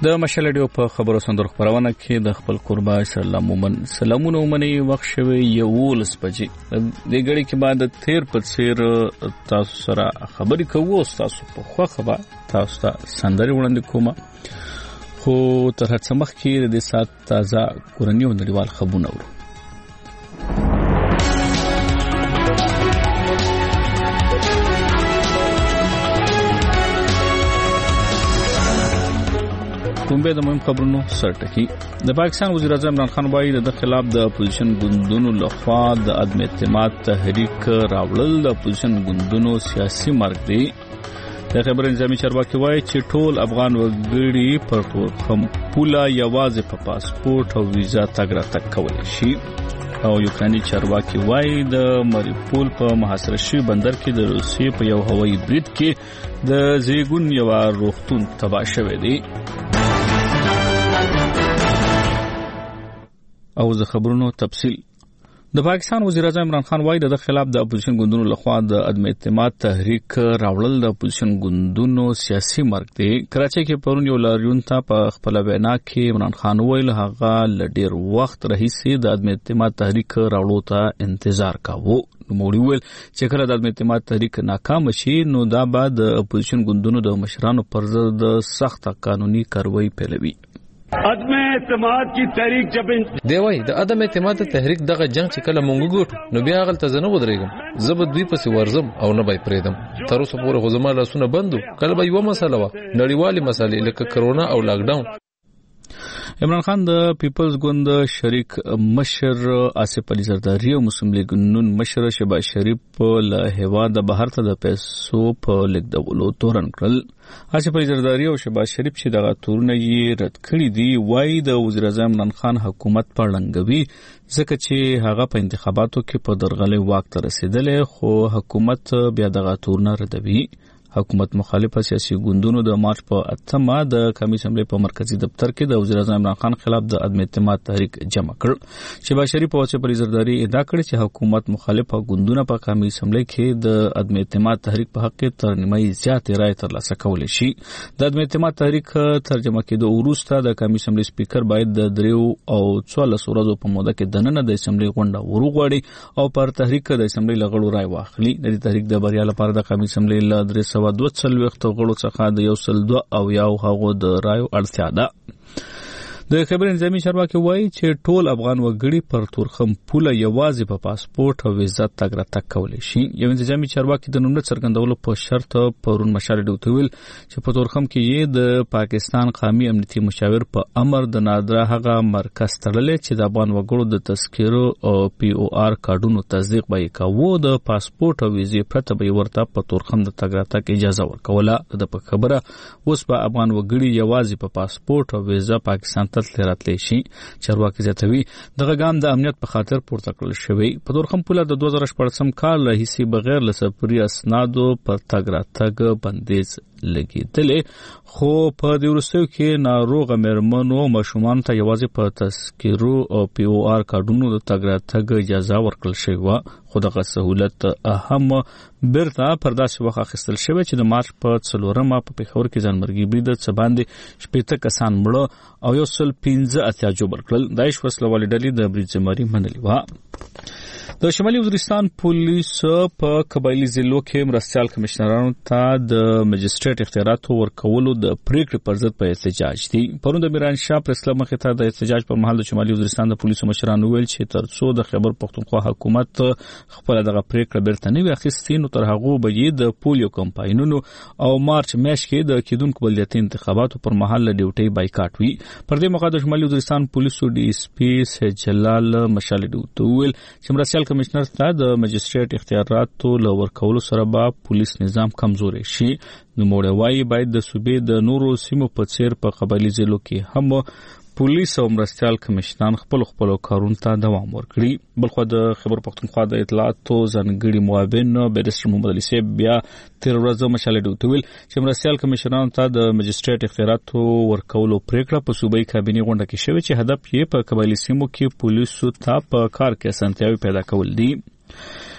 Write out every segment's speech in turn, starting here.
د مشال ډیو په خبرو سندر خبرونه کې د خپل قربا سلامونه ومني وخت شوی 11 بجې د غړي کې بعد تیر په څیر تاسو سره خبرې کوو تاسو په خوخه تاسو ته سندري وړاندې کوم خو تر هڅه مخ کې د سات تازه کورنیو نړیوال خبرونه ورو کومبه د مهم خبرونو سرټکی د پاکستان وزیر اعظم عمران خان وایي د خلاف د اپوزیشن ګوندونو لخوا د عدم اعتماد تحریک راوړل د اپوزیشن ګوندونو سیاسي مرګ دی د خبر نظامی چارواکي وایي چې ټول افغان وګړي پر تورخم پوله یوازې په پاسپورت او ویزا تګ راتګ کولی شي او یوکراني چارواکي وایي د مریپول په محاصره شوي بندر کې د روسیې په یو هوایي برید کې د زیګون یو روغتون تباه شوی دی او د خبرونو تفصیل د پاکستان وزیر اعظم عمران خان وایي د خلاف د اپوزیشن ګوندونو لخوا د عدم اعتماد تحریک راوړل د اپوزیشن ګوندونو سیاسي مرګ دی کراچۍ کې پرون یو لاریون ته په خپل وینا کې عمران خان ویل هغه لډیر وخت رئیسي د عدم اعتماد تحریک راوړلو ته انتظار کاوه نوموړي ویل چې کله د عدم اعتماد تحریک ناکام شي نو دا به د اپوزیشن ګوندونو د مشرانو پر ضد سخت قانوني کاروایی پیلوي عدم اعتماد کی تحریک جب دی وای د عدم اعتماد تحریک دغه جنگ چې کله مونږ ګټو نو بیا غل ته زنه ودرېګم زب دوی پسې ورزم او نه بای پریدم تر اوسه پورې خو زما لاسونه بندو کله به یو مسله و نړیوالې مسلې لکه کرونا او لاک ډاون عمران خان د پیپلز ګوند شریک مشر آصف علي زرداری او مسلم لیگ نون مشر شهباز شریف له هیواد بهر ته د پیسو په لیکدولو تورن کړل آصف علي زرداری او شهباز شریف چې دغه تورونه یې رد کړی دی وایي د وزیر اعظم عمران خان حکومت پر لنګوي ځکه چې هغه په انتخاباتو کې په درغلي واک ته رسیدلی خو حکومت بیا دغه تورونه ردوي حکومت مخالفه سیاسي ګوندونو د مارچ په 8 د قومي اسمبلی په مرکزی دفتر کې د وزیر اعظم عمران خان خلاف د عدم اعتماد تحریک جمع کړ شهباز شریف او آصف علي زرداری ادعا کړې چې حکومت مخالفه ګوندونه په قومي اسمبلی کې د عدم اعتماد تحریک په حق کې تر نیمه زیاتې رائے ترلاسه کولی شي د عدم اعتماد تحریک ترجمه کېدو وروسته د قومي اسمبلی سپیکر باید د 3 او 14 ورځو په موده کې دننه د اسمبلی غونډه وروغواړي او پر تحریک د اسمبلی لغړو رائے واخلي د تحریک د بریا لپاره د قومي اسمبلی له 322 غړو څخه د 102 او یو هغو د رایو اړتیا ده د خبر نظامی چارواکي وایي چې ټول افغان وګړي پر تورخم پوله یوازې په پاسپورت او ویزا تګ راتګ کولی شي یو نظامی چارواکي د نوملت څرګندولو په شرط پرون مشال ډیو ته ویل چې په تورخم کې یې د پاکستان قومي امنیتي مشاور په امر د نادره هغه مرکز تړلې چې د افغان وګړو د تذکرو او پی او آر کارډونو تصدیق به کوو د پاسپورت او ویزې پرته به ورته په تورخم د تګ راتګ اجازه ورکوله د خبره اوس به افغان وګړي یوازې په پاسپورت او ویزا پاکستان تلراتلی شي چارواکي زیاتوي دغه ګام د امنیت په خاطر پورته کړل شوی په تورخم پوله د 2014 کال له هیڅ بغیر له سفري اسنادو پر تګ راتګ بندیز لګیدلې خو په دې وروستیو کې ناروغ مېرمنو او ماشومان ته یوازې په تذکرو او پی او آر کارډونو د تګ راتګ اجازه ورکړل شوې وه خو دغه سهولت هم بیرته پر داسې وخت اخیستل شوی چې د مارچ په 4 په پېښور کې ځانمرګي برید څه باندې 18 کسان مړه او 115 جوړ کړل داعش وسله والي ډلې د برید ذمہواری منلې وه د شمالي وزیرستان پولیس په قبایلی ضلعو کې مرستيال کمشنرانو ته د مجستریټ اختیارات ورکولو د پریکړې پر ضد په احتجاج دي پرون د میران شاه پریس کلب مخې ته د احتجاج پر مهال د شمالي وزیرستان د پولیسو مشرانو ویل چې ترڅو د خیبر پختونخوا حکومت خپل دغه پریکړه بیرته نه واخیستي نو تر هغه به د پولیو کمپاینونو او مارچ میاشت کې د کېدونکو بلدیاتي انتخاباتو پر مهال ډیوټي بایکاټ وی پر دې موخه د شمالي وزیرستان پولیسو ډي اس پی جلال مشال ډیوټو ویل چې مرستيال کمشنر ته د مجستریټ اختیاراتو لور کولو سره به پولیس نظام کمزوري شي نو موږ وایي باید د صوبې د نورو سیمو په څیر په قبایلی ضلعو کې هم پولیس او مرستيال کمشنان خپل کارونو ته دوام ورکړي بلخو د خبر پختونخوا د اطلاعاتو ځانګړي معاون بیرسټر محمد علي صاحب بیا تیر ورځ مشال ډیوټو ویل چې مرستيال کمشنان ته د مجستریټ اختیاراتو ورکولو پریکړه په صوبایي کابینه غونډه کې شوې چې هدف یې په قبایلی سیمو کې پولیسو ته په کار کې اسانتیاوي پیدا کول دي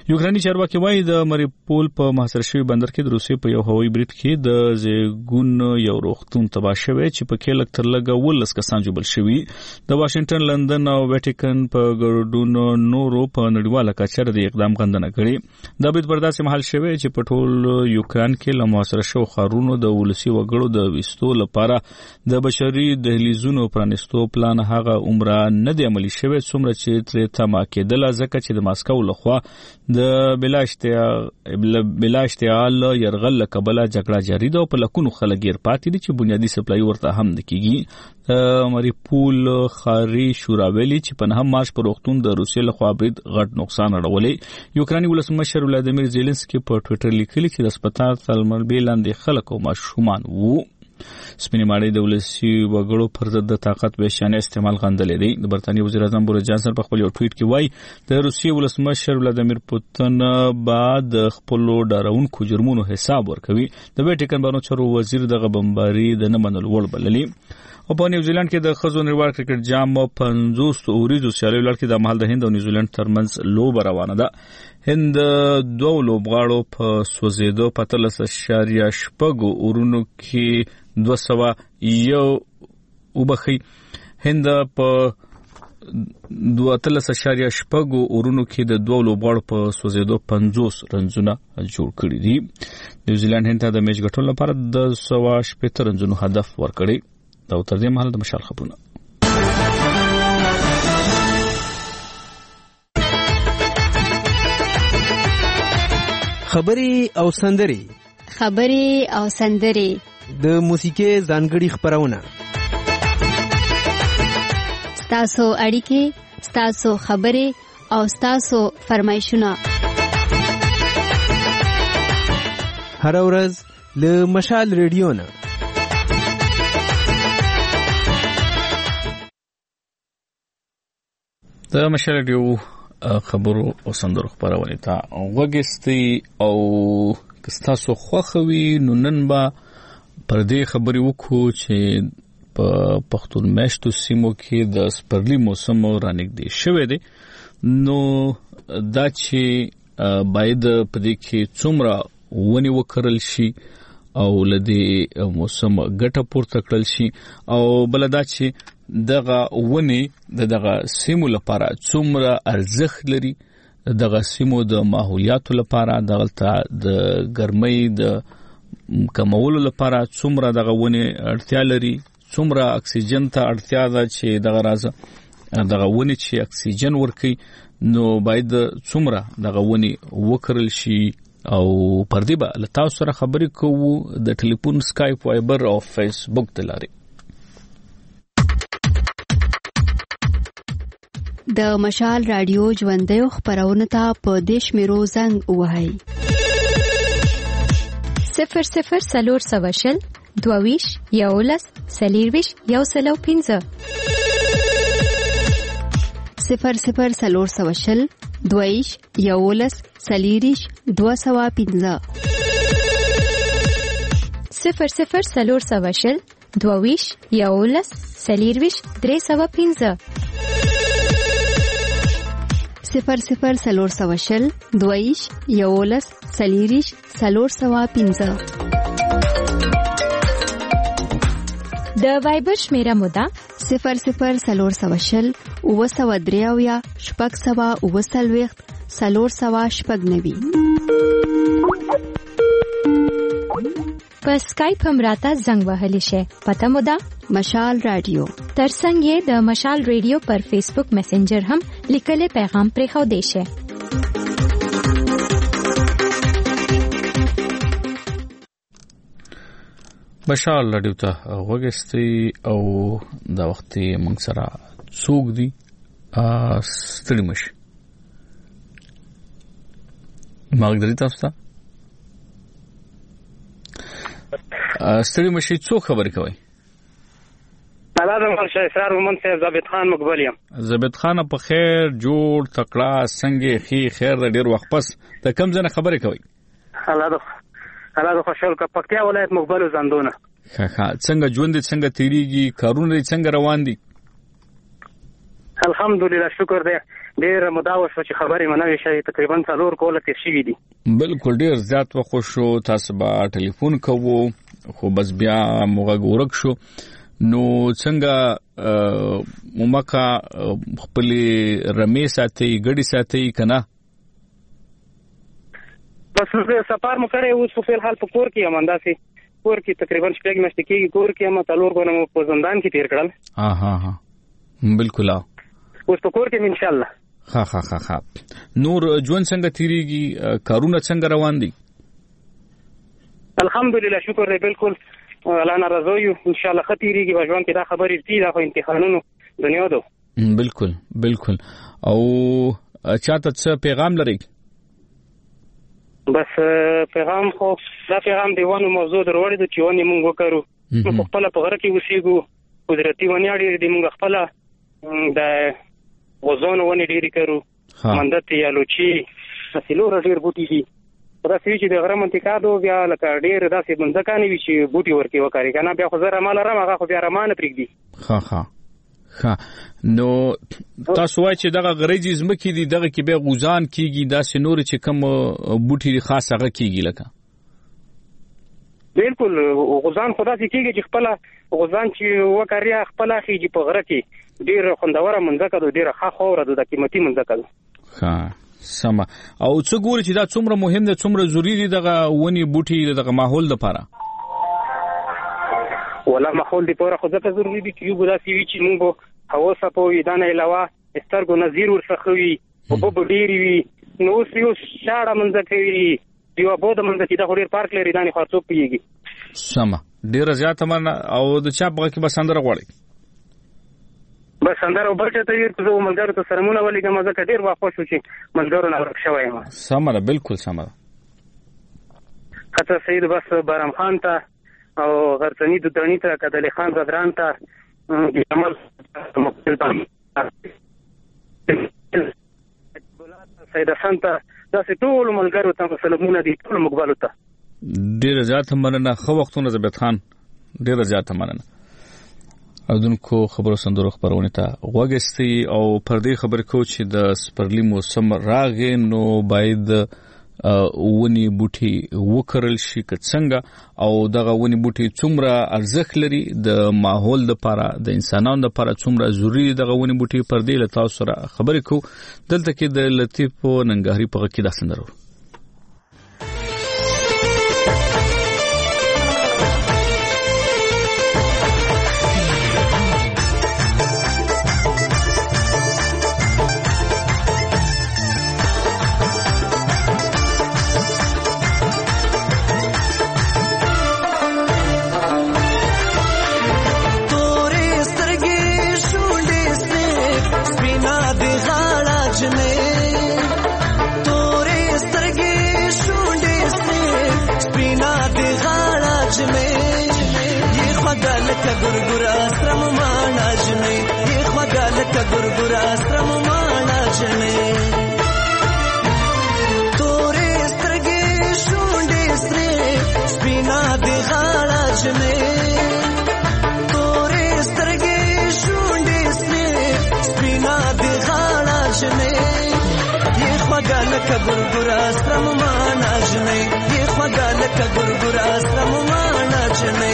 یوکراني چارواکي وایي د مریپول په محاصره شوي بندر کې د روسیې په یو هوایي برید کې د زیګون یو روغتون تباه شوی چې په کې لږ تر لږه 19 کسان ژوبل شوي. د واشنگټن، لندن او ویټیکن په ګډون نورو په نړیواله کچه د اقدام غندنه کړې. دا برید پر داسې مهال شوی چې په ټول یوکران کې له محاصره شوو ښارونو د ولسي وګړو د ویستو لپاره د بشري دهلیزونو پرانیستو پلان هغه عمره نه دی عملي شوی څومره چې ترې تمه کېدله، ځکه چې د ماسکو لخوا د بلا اشتعال يرغل کبله جګړه جاری ده او په لکونو خلک یې پاتې دي چې بنیادی سپلای ورته هم نه کیږي. مریپول خاري شورا ویلي چې په 9 مارچ پر وختون د روسیې لخوا برید غټ نقصان اړولې. یوکراني ولسمشر ولادیمیر زيلنسکي په ټوئیټر لیکلي چې د هسپتال تلمربي لاندې خلک او ماشومان وو. سپینې ماڼۍ د ولسي وګړو پر ضد د طاقت ویشانه استعمال غندلې دی. د برتانیې وزیر اعظم بوریس جانسن په خپل یو ټویټ کې وایي د روسیې ولسمشر ولادیمیر پوتین بعد خپل ډارونکو جرمونو حساب ورکوي. د ویټیکن بانو چارو وزیر د غبمباري د نه منلو وړ بللې. او په نیوزیلند کې د خزو نړیوال کرکټ جام 50 اوریزو سیالیو لړ کې د مهال د هند او نیوزیلند ترمنځ لوبه روانه ده. هند دوه لوبغاړو په سوزیدو په 13.8 اورونو کې 201 وبخي. هند په 13.8 اورونو کې د دوه لوبغاړو په سوزیدو 50 رنزونه جوړ کړي دي. نیوزیلند هند ته د میچ ګټلو لپاره 218 رنزونو هدف ورکړي. دا تر دې مهاله د مشال خبرونه. خبري او سندري د موسیقي ځانګړي خبرونه. ستاسو اړیکې، ستاسو خبرې او ستاسو فرمایشونه هر ورځ له مشال ریډیو نه. د مشال ریډیو خبرو او سندرو خبرونه ته وګستي او ستاسو خوښوي. نو نن با پر دې خبرې وکړو چې په پښتون میشتو سیمو کې د سپرلی موسم رانږدې شوی دی. نو دا چې باید په دې کې څومره ونې وکرل شي او لدې موسم ګټه پورته کړل شي او بل دا چې دغه ونې دغه سیمو لپاره څومره ارزښت لري، دغه سیمو د ماحولیاتو لپاره دغه د ګرمۍ د کمولو لپاره څومره دغه ونې اړتیا لري، څومره اکسیجن ته اړتیا ده چې دغه راځه دغه ونې چې اکسیجن ورکي نو باید څومره دغه ونې وکرل شي. او پر دې به له تاسو سره خبرې کوو د ټلیفون، سکایپ، وایبر او فیسبوک د لارې. د مشال رادیو ژوندۍ خبرونه ته په دیش میرو زنګ وهاي 00 22 یولس سلیرویش یو سلو 15 00 22 یولس سلیریش 215 00 22 یولس سلیرویش 315 00 22 یولس سلیریش 315 د وایبر شمیره مودا 00 اوسودریاویا شپږ سوا اوسلويخت 390 په سکایپ هم راته زنګ وهلی شي. پته مودا مشال رادیو. ترڅنګ یې د مشال رادیو پر فیسبوک میسنجر هم لیکلې پیغام پرې خو دی شي. مشال رادیو ته وګستي او دا وخت موږ سره څوک دی ستړي مشي ماګدري تاسو ته ستړي مشي څوک خبر کوي؟ لازم ورشه اسرار ومن صاحب ضابط خان مقبل یم. ضابط خان په خیر جوړ تکړه څنګه خیر ډیر وخت پس ته کم ځنه خبرې کوي؟ الله خوشحال کا پکتیا ولایت مقبل زندونه. څنګه ژوند څنګه تیریږي، کارونه څنګه روان دي؟ الحمدلله شکر دی. ډېر مداوه شو چې خبرې منوي شي تقریبا 4 کوله تیر شوي دي. بالکل ډېر زیات وخت شو تاسو به ټلیفون کوو خو بس بیا موږ ورک شو. نو څنګه مومکا خپل رمې ساتي ګډي ساتي کنه؟ بس سفر مو کړی اوس په حال په کور کې یم. انداسې کور کې تقریبا 6 میاشتې کېږي کور کې یم. 4 کونه مو په زندان کې تیر کړل. ها بالکل. اوس په کور کې ان شاء الله. ها نور ژوند څنګه تیریږي؟ کارونه څنګه روان دي؟ الحمدلله شکر دی. بالکل الله ناراضه یو ان شاء الله خطرېږي په ژوند کې. دا خبرې دي دا خو امتحانونو دنیا ده. بالکل. او چاته څه پیغام لري؟ بس پیغام خو دا پیغام دی ونه موضوع دروړې د چېونې مونږ وکړو. نو خپل په غره کې وسیګو قدرتي ونې اړې دې مونږ خپل د وزن ونې ډېری کړو. مندت یا لوچي اصلو ډېر بوټي دي. دا چې د غره منطقه دو بیا لکه ډېر داسې منځکانې وي چې بوټي ورکې وکړي کنه. بیا خو زه رمال رم هغه خو بیا رمانه پرېږدي. نو تاسو وایي چې دغه غریزي ځمکې دي دغه کې بیا غوزان کیږي داسې نور چې کوم بوټي خاص هغه کیږي لکه؟ بالکل غوزان خو داسې کیږي چې خپل غوزان چې وکړي خپل خېږي په غره کې ډېر خوندوره منځکه ده ډېر ښه خاوره ده د قیمتي منځکه ده. سمه. او څه ګوري چې دا څومره مهم ده څومره ضروري دي دغه ونی بوټي دغه ماحول لپاره؟ ولا ماحول دی پوره خو ځکه ضروري دي چې یو داسې وي چې موږ هوا صفوي دا نه علاوه سترګو نظیر ورڅخه وي او په ډېری وي. نو اوس یو شاړه منځکه وي یو بوده منځکه دا ډېر پارک لري دا نه خرڅو پیږي. سمه. ډېر زیاته من او د چا بغه کې بسندره غواړي؟ بس اندر وبرته ته یو څو ملګرو ته سرمونه ولګم ځکه ډېر واخښ شو چې ملګرو نه ورک شوی یم. سمه ده بالکل سمه ده. خطر سید بس بارم خان ته او غرڅنی د دړنی ته کدل خان زدران ته جمال مقتل سید حسن ته داسې ټول ملګرو ته سلامونه دي ټول مقبالو ته. ډېر زیات مننه. خو وختونه زبیت خان ډېر زیات مننه. اودونکو خبرو سندرو خبرونه ته وګستي او پر دې خبر کو چې د سپرلی موسم راغی نو باید ونی بوټي وکرل شي که څنګه او دغه ونی بوټي څومره ارزښت لري د ماحول لپاره د انسانانو لپاره څومره ضروری دغه ونی بوټي پر دې له تاسو سره خبرې کو. دلته کې د لطیف ننګاهری په کې د سندرو ګورګورا سرم مانا جنې یې خواګاله ک ګورګورا سرم مانا جنې تورې سترګې شونډې سرې سپینا دې غاړه جنې تورې سترګې شونډې سرې سپینا دې غاړه جنې یې خواګاله ک ګورګورا سرم مانا جنې یې خواګاله ک ګورګورا سرم مانا جنې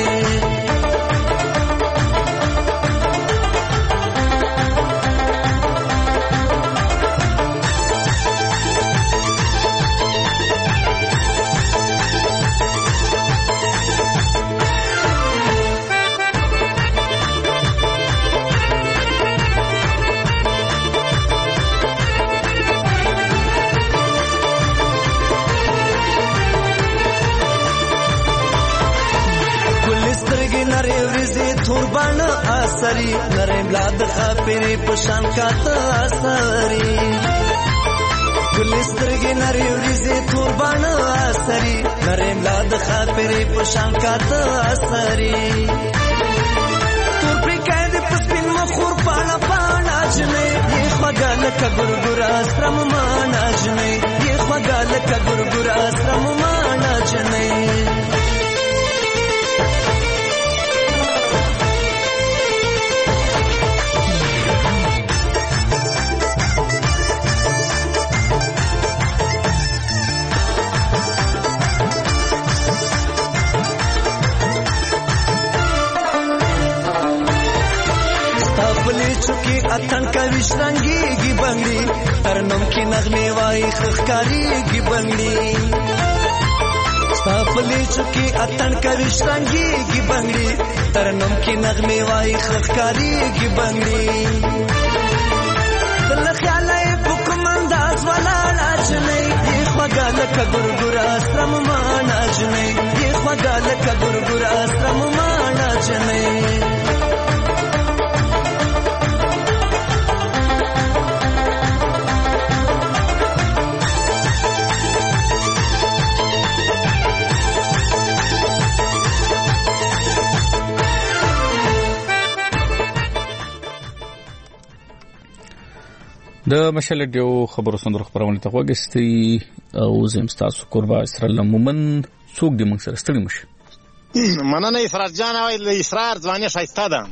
توربان آسری نرم لاد خاپری پشان کاتا آسری گلسترگی نری وریزی توربان آسری نرم لاد خاپری پشان کاتا آسری تور پری کائد پسپین مخور پانا پانا جنے یہ خواگال کا گرگرا سرم مانا جنے یہ خواگال کا گرگرا سرم مانا جنے اتن کوي شرنګيږي بنگړي ترنم کې نغمه وای خخکاریږي بنگړي پلی چکی اتن کوي شرنګيږي بنگړي ترنم کې نغمه وای خخکاریږي بنگړي دل خیالای حکم انداز والا ناچنه دی خواګل کګورګور اسرم ما ناچنه دی خواګل کګورګور اسرم ما ناچنه د مشال ډیو خبرو سندرو خبرونه ته وګستي او زم تاسو قربا اسرائیل مومن څوک د موږ سره ستړي مشه مننه اسرار جان او اسرار ځواني شایسته ده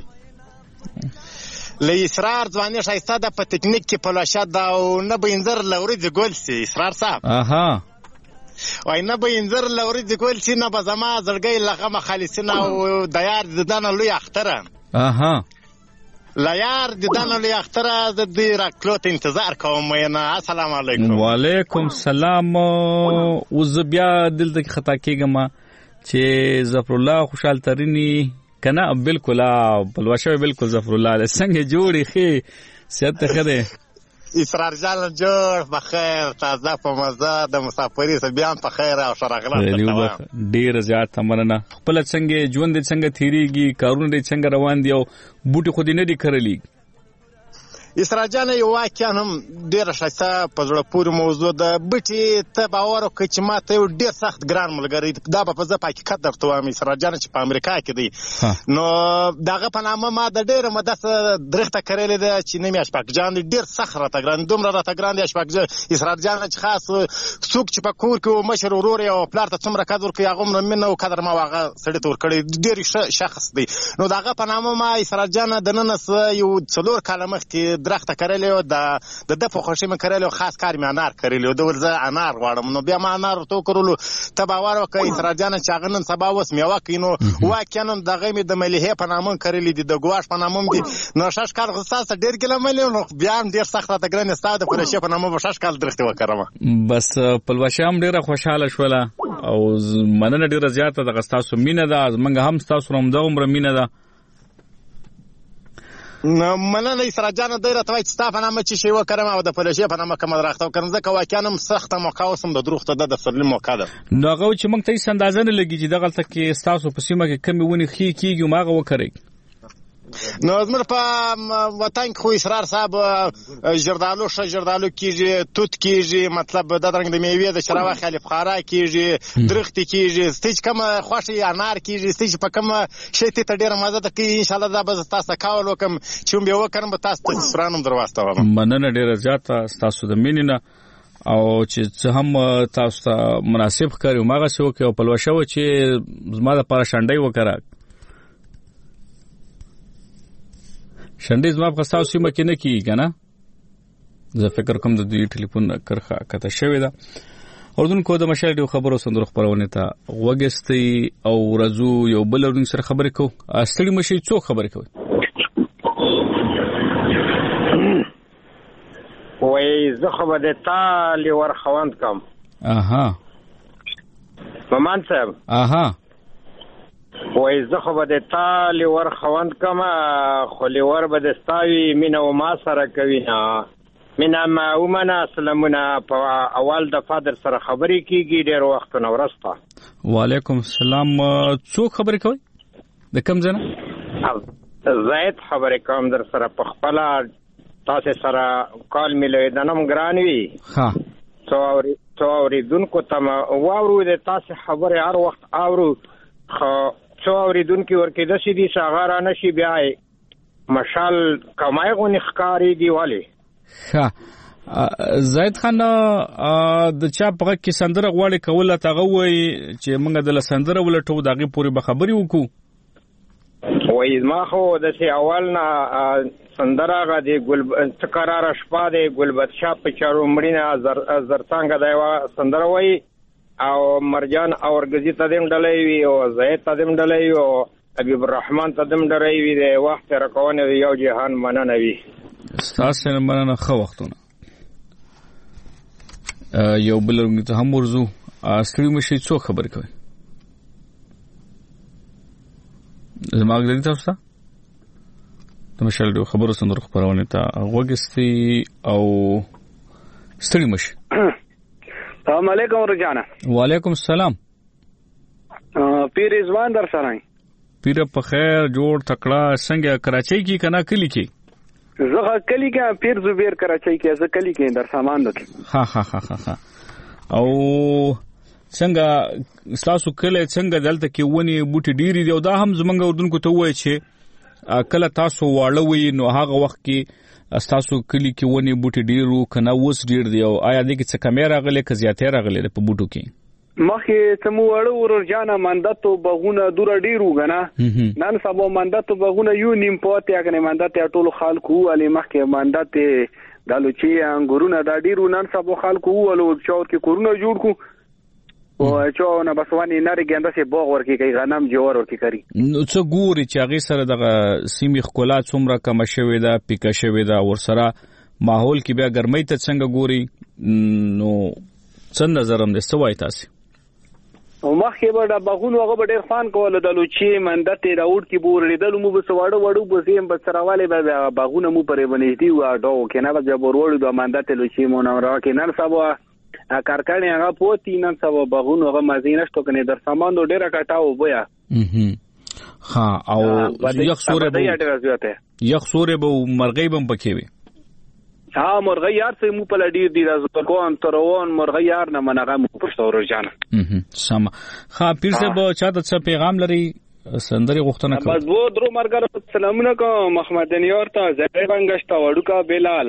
له اسرار ځواني شایسته ده په ټیکنیک کې پلاشات دا او نه بینځر لوري د ګول سي اسرار صاحب اها وای نه بینځر لوري د ګول سي نه بزما زړګي لغه مخالصین او د یار ددان لوی اختره اها لا یار ددان لوی اختره د دې راکلوت انتظار کوم نه السلام علیکم وعلیکم السلام او زبیا دلته خطا کېګم چې ظفر الله خوشحال ترینی کنه بالکل بلوشه بالکل ظفر الله څنګه جوړی خې صحت خره اسرار جان جوړ بخیر تازه په مزه د مسافری سره بیان په خیر او شرغله ډیر زیات مننه خپل څنګه ژوند څنګه تیریږي کارونه څنګه روان دي او بوټي خو دې نه دي کړلې اسرار جان یو واقعا هم ډیر شایسته په زړه پورې موضوع ده بټي ته باور وکړي چې ماته یو ډیر سخت ګران ملګری دا په ځکه حقیقت درته وایم اسرار جان چې په امریکا کې دی نو داغه په نامه ما د ډیر مدته درخته کړلې ده چې نیم اشپاک جان ډیر سخت راته ګران دومره راته ګران دی اشپاک اسرار جان چې خاص څوک چې په کور کې مشر ورور او پلار ته څومره قدر کوي هغه منه او قدر ما واغه سړی تور کړی ډیر شخص دی نو داغه په نامه ما اسرار جان د نن یو څلور کلمه کې درخته کړلې او د په خوشي مې کړلې خاص کار مې انار کړلې او د ورزه انار غواړم نو بیا ما انار تو کړلو ته باور وکړئ اسرار جان چې هغه نن سبا وس مې وکینو واکه نن دغه مې د مليحه په نامه کړلې دي د ګواش په نامه دي نو شش کال غصاص ډېر کله مې نو بیا ډېر سخت راته ګران استاد په شي په نامه شش کال درخته وکړم بس پلوشام ډېر خوشاله شوله او مننه ډېر زیاته د غستاسو مینه ده منګه هم تاسو روم د عمر مینه ده مننه اسرار جان ډېر ته وایي چې تاسو نامه چې شی وکړم او د پلوشي په نامه کوم راخته وکړم ځکه واقعا هم سخته موقعوسم د دروغته د سلیم موقع ده نو هغه چې موږ ته هیڅ اندازه نه لګي چې دغه تکي تاسو په سیمه کې کمی ونی کیږي ماغه وکړي نو زمر په وطن خو اسرار صاحب جردالو کیږي توت کیږي مطلب د رنګ د میوې د شراوه خالي بخارا کیږي درخت کیږي ستې کوم خوشي انار کیږي ستې په کوم شي ته ډیره مزه ده کی ان شاء الله دا به تاسو کاول وکم چې به وکړم به تاسو ته سرانم درواستو مننه ډیره زیاته تاسو د مینینه او چې هم تاسو ته مناسب کړو ماغه سو کې او پلوشو چې زما د پاره شانډي وکړه شنډې زما په تاسو سیمه کې نه کیږي کنه زه فکر کوم د دې ټلیفون کرخه کته شوی دا اوردونکو د مشال ډیو خبرو سندرو خبرونه ته وګستي او رزو یو بل ورن سره خبرې کو استړي مشي څو خبرې کوي وای زه خو به تالی ور خوند کوم اها ممان صاحب اها وای زه خو به تالی ور خوند کوم خو لور به دستاوي مینه او ما سره کوي نه مینه ما ومنه سلامونه په اول د فادر سره خبرې کیږي ډېر وخت نه ورسته وعلیکم السلام څو خبرې کوي د کوم ځنه زید خبرې کوم در سره په خپل تاسو سره کال ملوي د نوم ګرانوي ها تو اوریدونکو ته واورو د تاسو خبرې هر وخت اورو خو څو اوریدونکو ورکې د شي دي شغاره نشي بیا مشال کمای غونې ښکاری دی والی ها زید خان د چا په کې سندره غواړي کوله تاغه وای چې موږ د سندره ولټو دغه پوری به خبري وکړو وای ما خو د سي اول نه سندره غا دی ګل تکرار شپه دی ګلبد شاه په چارو مړینه زرڅنګ دی سندره وای او مرجان اورګزی تدیم ډلې وی او زید تدیم ډلې او حبیب الرحمن ته دم ډری وي د وخت راکونه یو جهان مننه وي تاسو نه مننه خو وختونه یو بل ته هم ورزو ستړي مشي څو خبر کوي زماګ لري تاسو ته مشال خبرو سندر خبرونه ته وګستي او ستړي مشي السلام علیکم رجانا وعلیکم السلام پیر رضوان در سره پیر په خیر جوړ تکړه څنګه کراچۍ کې کنا کلی کې زه کلی کې پیر زبیر کراچۍ کې زه کلی کې در سامان دته ها او څنګه تاسو کله څنګه دلته کې ونی بوټي ډيري دی او دا هم زمونږ اردن کو ته وای چې کله تاسو واړوي نو هغه وخت کې تاسو کلی کې ونی بوټي ډیرو کنه وس ډیر دی او آیا دې کې څه کیمرا غلې ک زیاتې راغلې په بوټو کې مخه سمو وړو ورجانا منداتو بغونه دور ډیرو غنا نن سبا منداتو بغونه یو نیم پوتې کنه منداتې ټولو خلکو علي مخه منداتې دالو چې انګورونه دا ډیرو نن سبا خلکو ولو چور کې کورونه جوړ کو او چا نه بسوانی نری ګنده سي باغ ورکی کوي غنم جوړ ورکی کوي نو څه ګوري چې هغه سره د سیمې خپل څومره کم شوي دا پیکا شوي دا ور سره ماحول کې بیا ګرمۍ ته څنګه ګوري نو څنګه نظر هم دستوي تاسو او مخکې به دا باغونو هغه به ډېر خوان کوله د لوچې مندتې راوډ کې بور لیدلو مو به سواړو وړو به زم به سرواله به باغونه مو پرې بنېدي و اډو کنه به جبر وړو د مندتې لوچې مو نو راکې نن سبا کارکړنی هغه پوتی نن سبا باغونو هغه مزینه شتو کنه در سامان ډېر کټاو بیا ها او یخ سورې به مرغۍ بم پکې وي ها مرغۍ یار سه مو په لډیر دی راز کوان تروان مرغۍ یار نه منغه مو پښتو ورجانه سم ها پیر صاحب چاته څه پیغام لري سندري غوښتنه کوي بس وو درو مرګر سلامونه کوم محمد نیور ته زړې بنگشتا وډوکا بلال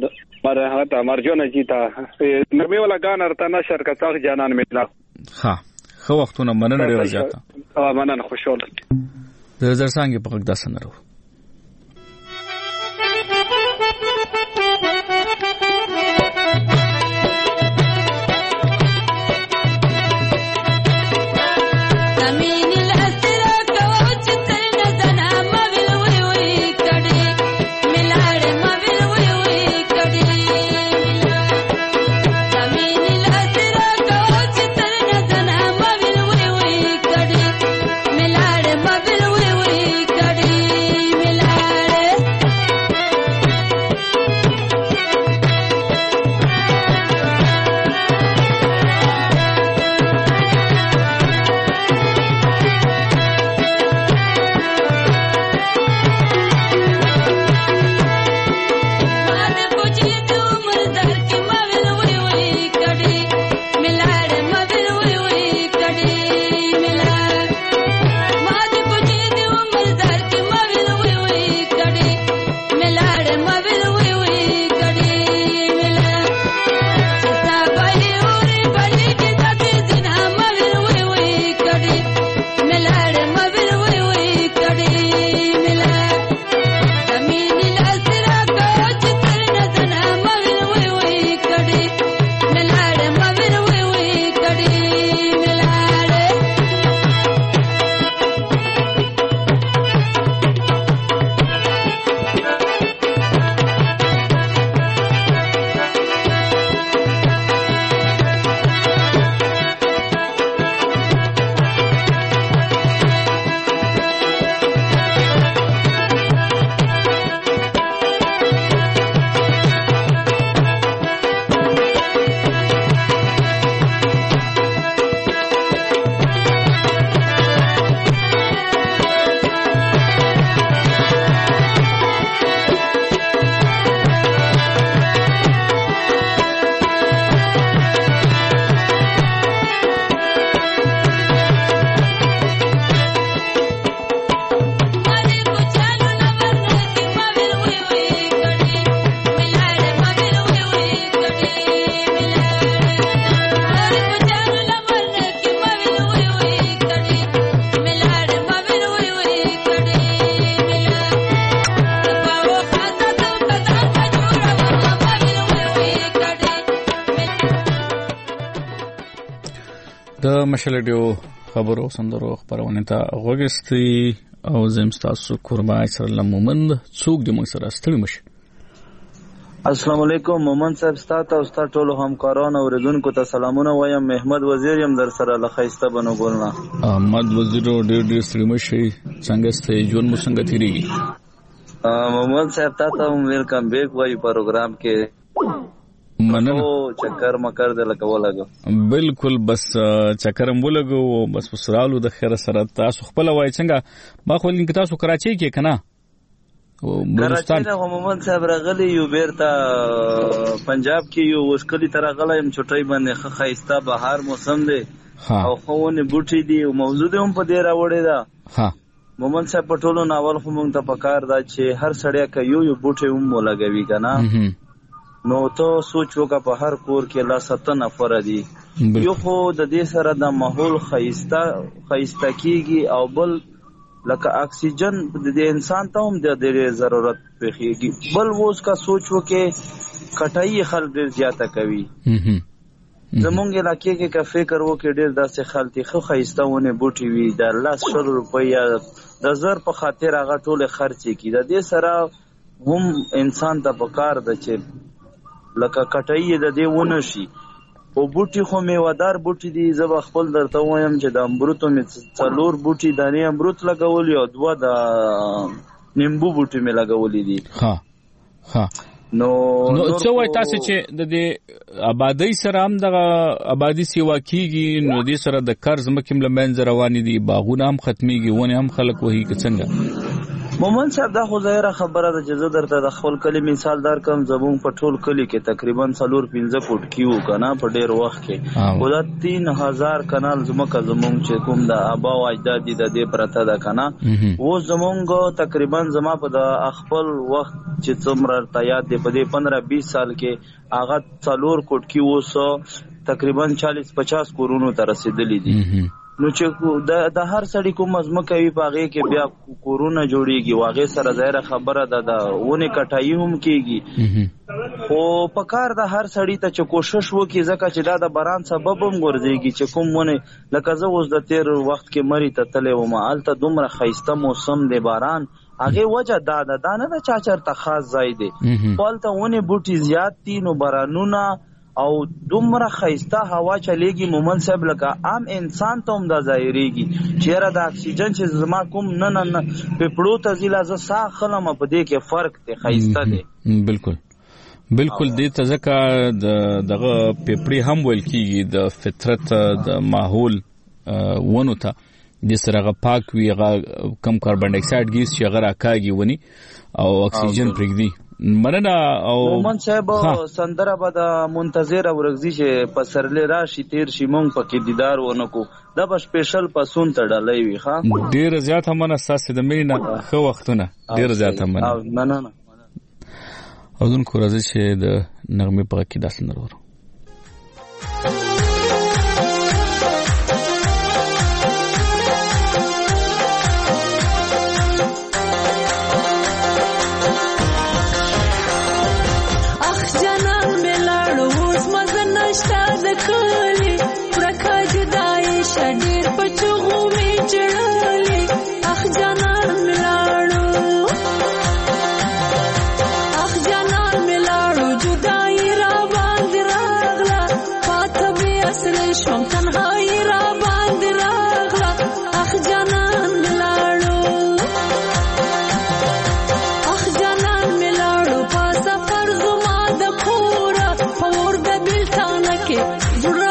مرحبا مرجو نجیتا نبی ولا غان ارته نشر کا څخ جانان ملا ها خو وختونه مننه ډیر زیاته مننه خوشاله د زر څنګه په داسه نه ورو د مشلډیو خبرو سندرو خبرونه ته وګستي او زم تاسو قربان سره مومند څوک د موږ سره ستړي مشه. السلام علیکم مومند صاحب، ستاسو او ستاسو ټول همکارانو او اوریدونکو ته سلامونه وایم. محمد وزیر یم در سره لخيسته بنو ګلنا. احمد وزیر ډېر ستړي مشه، څنګه ستې ژوند مو څنګه تیریږي؟ مومند صاحب تاسو هم ویلکم بیک وای پروګرام کې مننه. چکر مکر د لګولګو بالکل، بس چکرم ولګو، بس وسرالو د خیر سره. تاسو خپل وای څنګه؟ ما خو لینک تاسو کراچي کې کنه کراچي نه محمد صاحب راغلی یو بیرته پنجاب کې یو وسکلی تر غلایم چټای باندې خایسته بهار موسم دی او خوونه بوټي دی او موجود هم په دې راوړی دا. ها محمد صاحب په ټولو ناول خو مونږ ته پکار دا چې هر سړی کا یو بوټي هم ولګوي کنه. نو ته سوچ وکړه په هر کور کې لا 7 نفر دي، یو خو د دې سره د ماحول خیسته کیږي او بل لکه اکسیجن د انسان ته هم د ډېر ضرورت پېښیږي. بل ووس کا سوچ وکړه کټای خلک ډېر زیاته کوي. زمونږ علاقې کې کا فکر وکړه ډېر داسې خلک خو خیستهونه بوټي وي د 100 روپیا د زر په خاطر هغه ټول خرچ کی. د دې سره هم انسان ته پکار د چې لکه کټای د دې ونه شي او بوټي خو میوادار بوټي دي. زه به خپل درته وایم چې د امبروتو می 4 بوټي دانه امبروت لګولي او 2 د نیمبو بوټي می لګولي دي. ها نو څه وای تاسو چې د دې آبادی سره هم د آبادی سیوا کیږي، نو دې سره د قرض مکم لمنځ روان دي، باغونه هم ختميږي، ونه هم خلک وਹੀ څنګه؟ مومن صاحب دا خو ظاهره خبره ده چې زه درته د خپل کلی مثال درکم. زمون په ټول کلی کې تقریبا 4-5 فوټ کیو کنه په ډیر وخت کې خو دا 3000 کانال زمکه زمون چې کوم د آبا او اجداد د دې پرته ده کنه. و زمونږ تقریبا زما په د خپل وخت چې څومره تیاد دی په دې 15-20 سال کې هغه 4 کوټ کیو سو تقریبا 40-50 کورونو ته رسیدلی دي. نو چې د هر سړی کوم ازمکه وی باغې کې بیا کورونه جوړیږي، واغې سره ظاهره خبره ده د ونه کټای هم کیږي. خو په کار د هر سړی ته چې کوشش وکړي ځکه چې دا د باران سبب هم ګرځيږي چې کوم ونه لکه زه اوس د تیر وخت کې مری ته تلې و ما الته دومره خیسته موسم دی باران هغه وجه دا نه د چا چرته خاص ځای دی پالته ونه بوټي زیات دي نو بارانونه او دومره خیسته هوا چلیږي. مومن صاحب لکه عام انسان ته هم دا ظاهریږي چې را د اکسیجن چې زما کوم نه پیپړو ته ځي لازه ساه خلم په دې کې فرق دی خیسته دی. بالکل دې ته ځکه دغه پیپړي هم ویل کیږي د فطرت د ماحول ونو ته د سره پاک وی کم کاربن ډای اکساید ګیس چې غره کاږي ونی او اکسیجن پرېږدي. مننه. او مومن صاحب سندره به د منتظر ورغزي چې په سرلې راشي تیر شي مونږ پکې دیدار ونکو دا به سپیشل پسون ته ډالۍ وي. ښه ډیر زیات همنه ساسه د مینه خو وختونه ډیر زیات همنه. مننه. اذن کو راځي چې د نغمه په کې داسې نرور زړه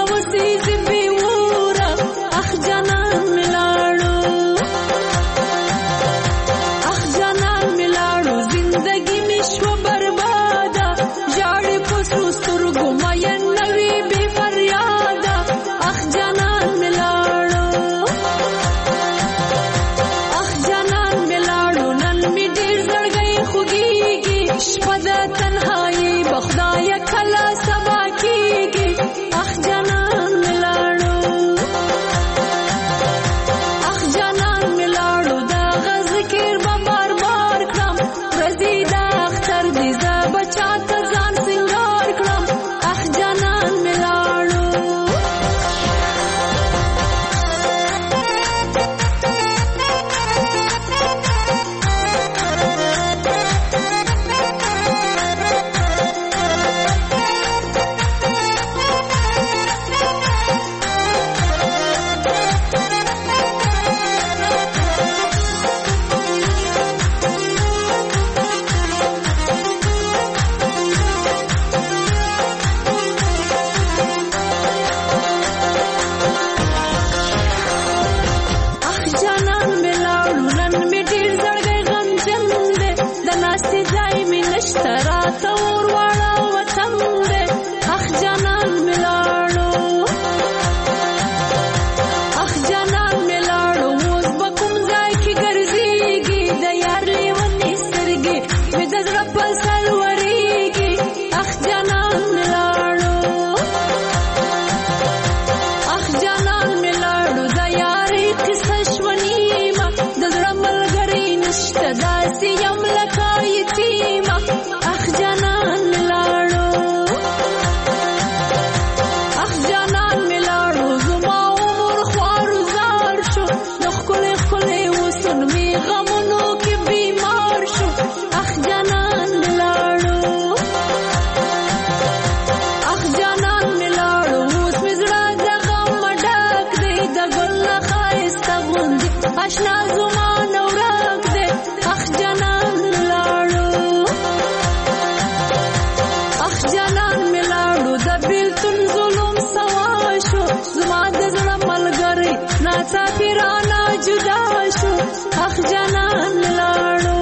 جدا شو اخ جانان لاړو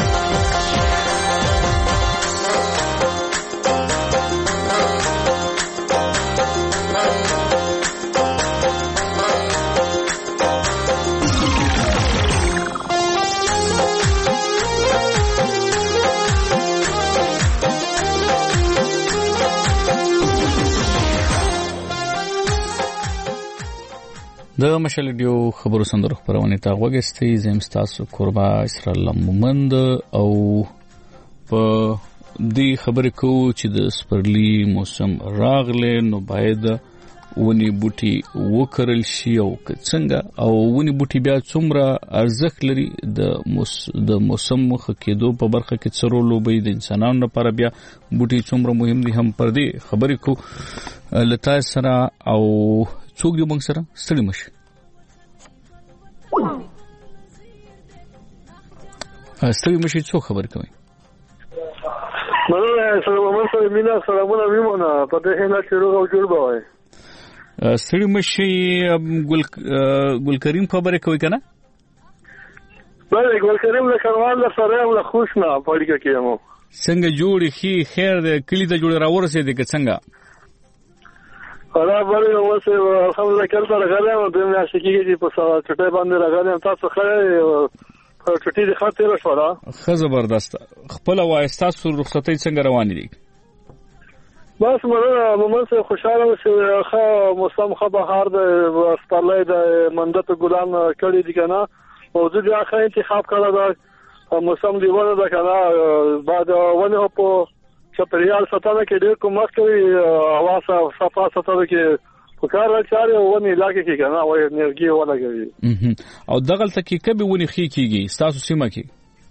د مشال ډیو خبرو سندرو خبرونه ته وګستې زم تاسو قربا اسرائیل مومند او په دې خبرې کو چې د سپرلی موسم راغله نو باید ونی بوټي وکرل شي او څنګه او ونی بوټي بیا څومره ارزښت لري د موسم مخ کېدو په برخه کې څرولو به د انسانانو لپاره بیا بوټي څومره مهم دي هم پر دې خبرې کو لتا سره او څوک یو موږ سره ستړي مشي څوک خبر کوي مننه سلام سره مینا سلامونه میمونه په دې نه چې روغ او جوړ بوي ستړي مشي ګل کریم خبره کوي کنه بله ګل کریم له کاروان سره له خوشنا پړګه کېمو څنګه جوړي خیر د کلی ته جوړ راورسې دي که څنګه خلا بری واسه الحمدلله کله راغلم د میاشتې کې په چټای باندې راغلم تاسو خره چټي د خاطر شو را خه زبردست خپل وایستا سر رخصتۍ څنګه روان دي بس موږ خوشاله اوسه خو موسم خو بهار د سپارلای د مندت ګلان کړي دي کنه موجود اخر انتخاب کړه دا موسم دیونه دا کنه بعد ونه په چپریال ساتنه کې ډېر کوم وخت کوي حواسه صفه ساتنه کې په کار راځي او ونی علاقې کې کنه وای انرژي ولګوي او دغه تکي کبي ونی خي کیږي تاسو سیمه کې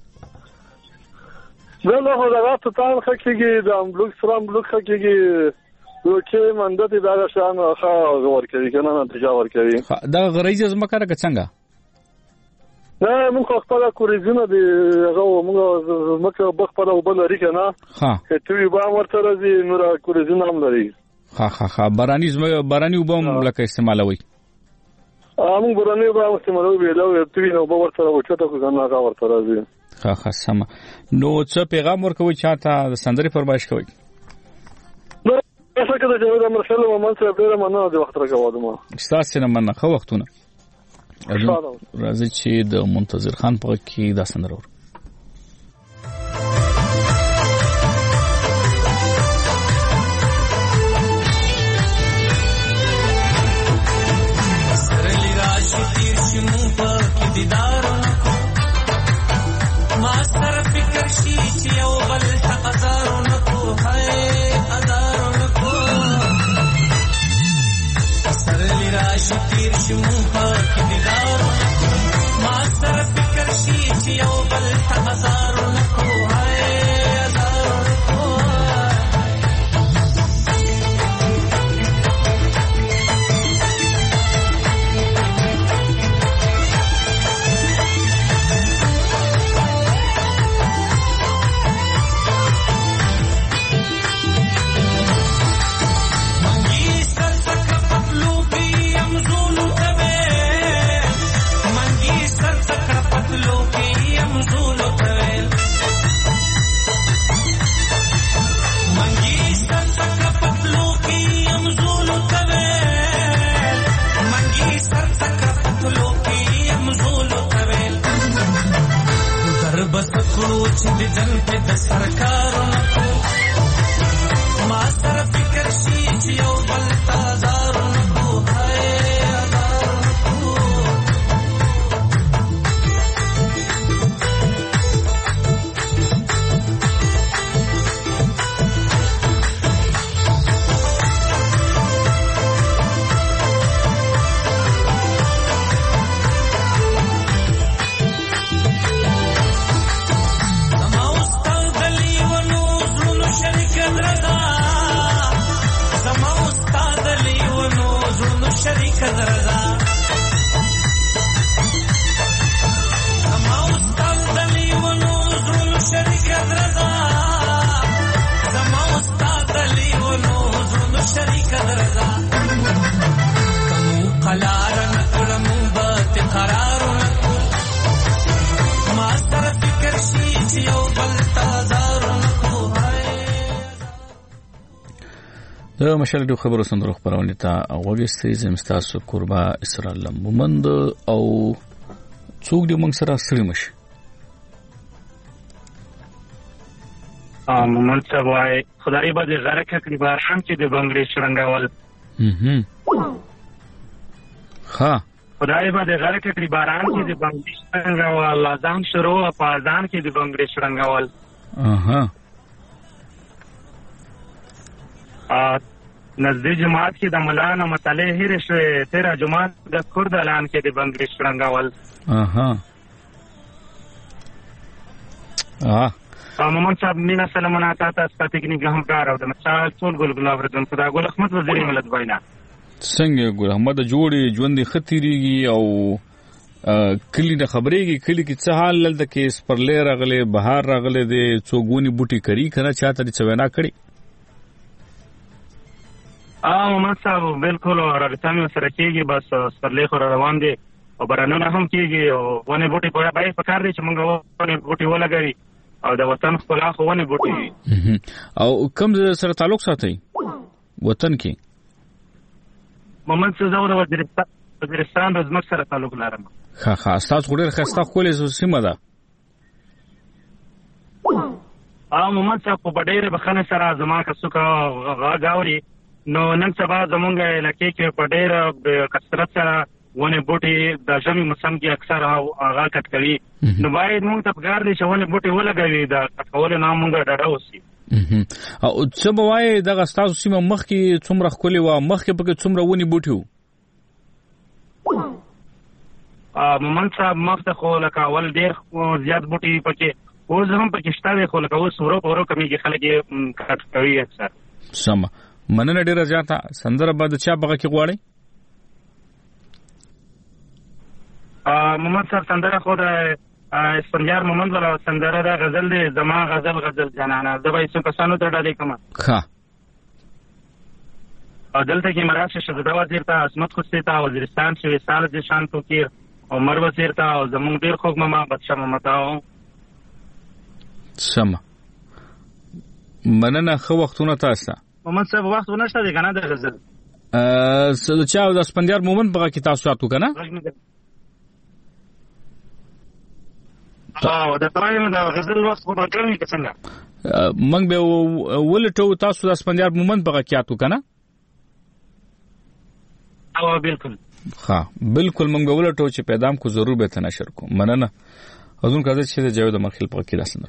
دغه هو دغه ټول خکېږي د بلوک سلام بلوک خکېږي نو چې مندت دا شان ښه ور کوي کنه نتیجه ور کوي دا غریزه زمکه راک څنګه نه موږ خپل کوریزونه دی هغه موږ مکه بخپل او بل لري کنه ها کته با ورته راځي نور کوریزونه هم لري ها باراني وبم لکه استعمالوي موږ باراني وبم استعمالوي له توی نو به ورته وچته کنه هغه ورته راځي ها سم نو څه پیغام ورکوي چاته د سندري فرمایش کوي نو څه کده چې د مرسل مومن سره ډیره مننه د وخت راغوادم تاسو نه مننه خو وختونه راځي چې د منتظر خان په کې دا سندره سرلی راشي تیر شمو په کې دیدار ما سره فکر شي چې یو بل حقدار نکو هاي ادار نکو سرلی راشي تیر شمو په کې دیدار ما سره فکر شي چې یو بل حقدار نکو هاي ادار نکو بس کړو چې د جن په د سرکارونو ما سره فکر شي چې یو بل تازارونو هاي ادارونو شریک درزا زما استاد دلی ونو زول شریک درزا زما استاد دلی ونو زول شریک درزا کوم قلار نکړم بات قرار د مشال د خبرو سندرو خبرونه ته وګورئ زمستاسو قربا اسرائیل مومند او څوک د موږ سره سړي مشي مومند سوای خدای به دې غره کړي باران چې د بنگړي شرنګول ها خدای به دې غره کړي باران چې د بنگړي شرنګول اذان شروع په اذان کې د بنگړي شرنګول نزدې جماعت کې د مولانا مطالعه هېر شوې 13 جماعت د کورد اعلان کې د بنگړي شرنګول مومن صاحب مینا سلامونه تاسو ته تکنیک هم کار او د مثال ټول ګل ګلاب ردون خدای ګل احمد وزیر ملت وینا څنګه ګل احمد جوړي ژوند خطرېږي او کلی د خبرېږي کلی کې څه حال لته کې سپرلې راغله بهار راغله د څوګونی بوټي کری کنه چاته د چوینا کړي مومن صاحب بالکل راغتامي سره کېږي بس سپرلې خو روان دي او برانونه هم کېږي او ونه بوټي په بای په کار دي چې موږ ونه بوټي ولګوي او د وطن خپل خوونه بوټي او کوم سره تعلق ساتي وطن کې مومن صاحب د وزیرستان د زمک سره تعلق لرم ها تاسو غوډه خسته خولې سیمه ده مومن صاحب په ډېر بخنه سره زما کڅوکا غاوري نو نن سبا زمونږ علاقې کې په ډېر کثرت سره ونه بوټي د ژمي موسم کې اکثر هغه کټ کوي نو باید موږ ته پکار دي چې ونه بوټي ولګوي دا کټول نه موږ ډاډه اوسي او څه به وایي دغه ستاسو سیمه مخ کې څومره ښکلې وه مخ کې پکې څومره ونې بوټي وو مومن صاحب مخ ته خو لکه اول ډېر زیات بوټي پکې اوس هم پکې شته دی خو لکه اوس ورو ورو کمیږي خلک یې کټ کوي اکثر سمه مننه ډېره زیاته سندره به د چا بغه کې غواړئ محمد صاحب سندره خو د اسفندیار محمد والا سندره د غزل دی زما غزل جانانه د به څو کسانو ته ډالې کوم ښه دلته کې مراشه شهزاده وزیر ته عصمت خوستی ته وزیرستان شوی سال د شان توکیر عمر وزیر ته او زمونږ ډېر خوږ ماما بادشاه محمد او سمه مننه ښه وختونه تاسو ته محمد صاحب وخت ونشته دی کنه د غزل چا د اسفندیار مومن بغه کې تاسو راتو کنه د ترایم د غزل وخت په باندې کې څنګه موږ به ولټو تاسو د اسفندیار مومن بغه کې اتو کنه او بالکل ها بالکل موږ به ولټو چې پیغام کو ضرور به تنشر کو مننه اذن کازه چې د جاوید مرخیل په کې راسنه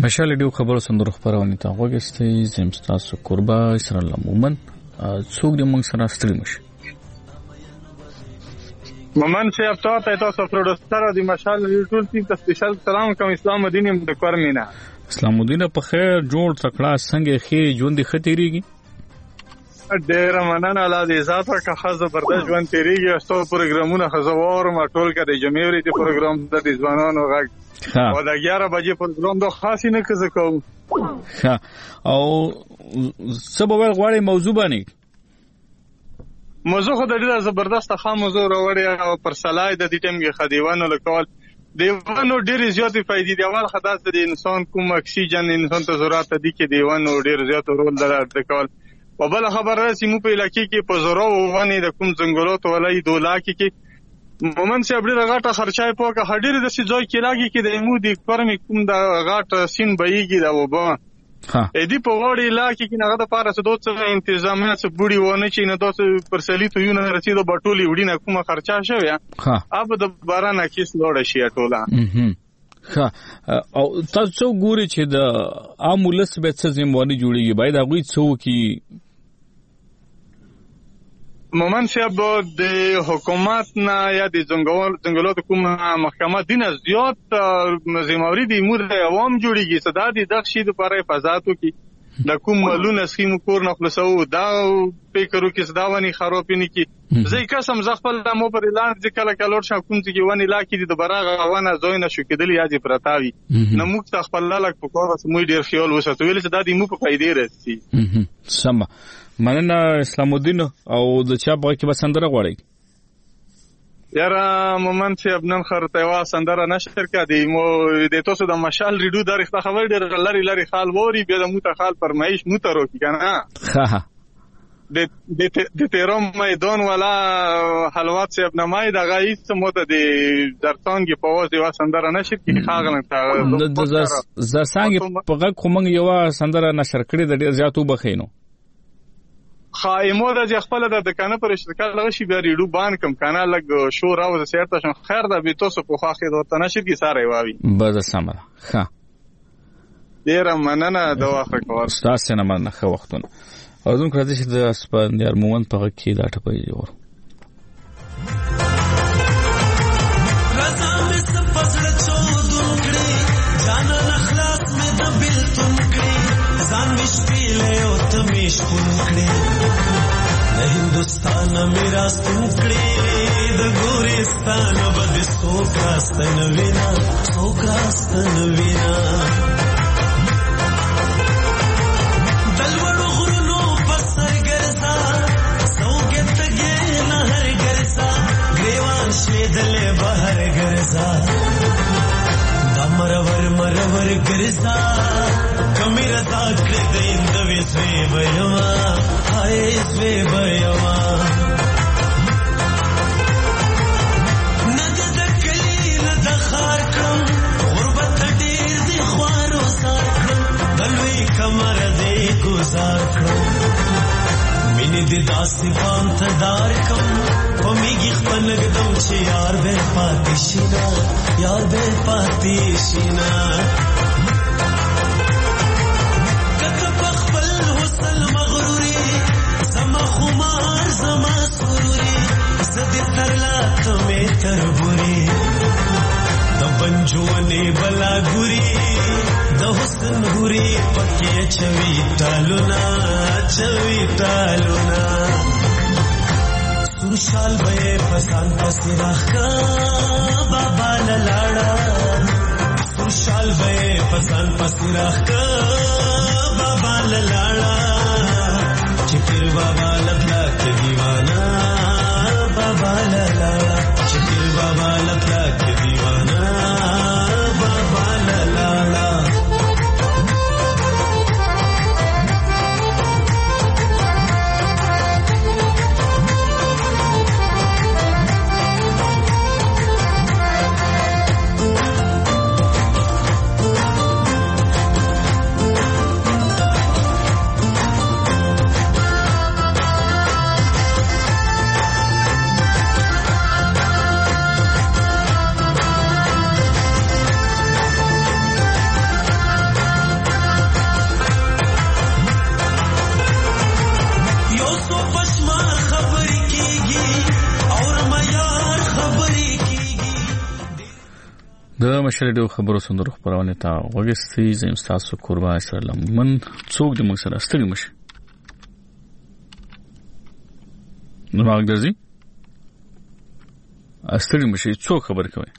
مشال ډیو خبرو سندرو خبرونه ته وګستې زم تاسو قربا اسر الله مومن څوک دې موږ سره ستړي مشي مومن چې افته تاسو پروډوسر دی مشال ټول ټیم ته سپیشل سلام کوم اسلام الدین د کورمینا اسلام الدین په خیر جوړ تکړه څنګه خې ژوند خطرېږي ډېر مننه الله دې ذات کا خاص زبردست ژوند تیریږي او ستاسو پروګرامونه خزوار ما ټول کړي جمعوري ته پروګرام د ځوانانو غږ او د 11 بجې پروګرام دوه خاصی نه کزه کوم ها او سبب غواړي موضوع باندې موضوع خو د ډېر زبردست خام موضوع راوړی او پر سلای د دې ټیم کې خدیوانو لکول دیوانو ډېر زیاتې فائدې دی اول خدای د انسان کوم اکسیجن انسان ته ضرورت دي کې دیوانو ډېر زیات رول لري کول او بل خبره سیمو په علاقې کې په زورو باندې د کوم ځنګلات ولای دولاکې کې مومن چې ابډي غاټه خرچای پوکه هډیر د سې ځای کې لاګي کې د مو د فرمې کوم د غاټه سین بېږي دا وبا ها دې په وړي علاقې کې نه د پاره څه دوت انتظامات څه بوډي ونه چې نه دوت پرسلی ته یو نه رسیدو بټولي وډي نه کومه خرچا شوی ها اب د باران کیس لوړ شي ټوله ها او تاسو ګوري چې د عامولس به څه زمواني جوړیږي باید هغه څو کې مومن صاحب د حکومت نه یا د ځنګلاتو کوم محکمه دینه زیات زمواري د امور عوام جوړیږي صدا د دغشي د پاره فضاتو کې د کوم ملونه سخیم کور نه خلاصو دا فکرو کې صدا ونی خراب نه کی زې قسم زغفل د مو پر اعلان ځکه کلور شاو کوم چې ونی لاکې د براغه ونه زوی نه شو کېدلی یادې پرتاوي نو موږ خپل لاک په کور سموي ډیر خیال وساتو ویل صدا د مو په فائدې رسي سم مننه اسلام الدین او د چا په کې بسندره غوړی یاره مومن چې ابنن خرته وا سندره نشر کړي مو د تاسو د مشال ریډو درخته خبر ډیر لری خال ووري به د متخال پرمایش مترو کی کنه ها د تیرم میدان ولا حلوات چې ابن مای د غایس مو د درتانګي په واز دی وا سندره نشر کی خاغلن ته ز سانګي په کومنګ یو سندره نشر کړي د ډیر زیاتو بخینو خایمو د خپل د کنه پر اشتکال لغشي بیا ریډو بان کم کنه لګ شو راو د سیرته شون خیر د بیتوسو په خاخې د تنشر کی ساره واوي بز سمره ها ډیر مننه د واخه کور تاسو نه مننه خو وختونه او زموږ راځي چې د اسپان یار مومن په کې دا ټپې جوړ رضا مې سپسړ چودون کړي جان اخلاص مې د بل تم کړي ځان مشپیله او ته مشپون کړي د هندستان میرا ستنکړي د ګورستان بد سوکاستن وینا دلوړو غرونو بسر ګرځا سوګت کې نهر ګرځا ګریوان شیدلې بهر ګرځا مرور ګرځا کمیر تا کړې د اندوي سوي بيوا هاي سوي بيوا نګد کلی د خار کړم غربت ډېر دي خوارو سار کړم بلوي کمر دې گزار کړم مینه دې داسې پام ته دار کوم کوميږي خپل لګدم چې یار به پاتې شینا کته خپل حسن مغروري زما خمار زما سروري زدي ترلا ته تربوري د بنجونې بلا ګوري د حسن ګوري پکې چوي ټالونا سرشال به پسان پسراخ کا بابا لاړا سرشال به پسان پسراخ کا بابا لاړا چکر بابا لبلا کے دیوانا بابا لاړا چکر بابا لبلا کے دیوانا بابا لاړا د مشرډو خبرو سندرو خبرونه تا وګستې زم تاسو قربان سلام من څوک د موږ سره ستړي مشه نو ما درځي ستړي مشه څوک خبر کوي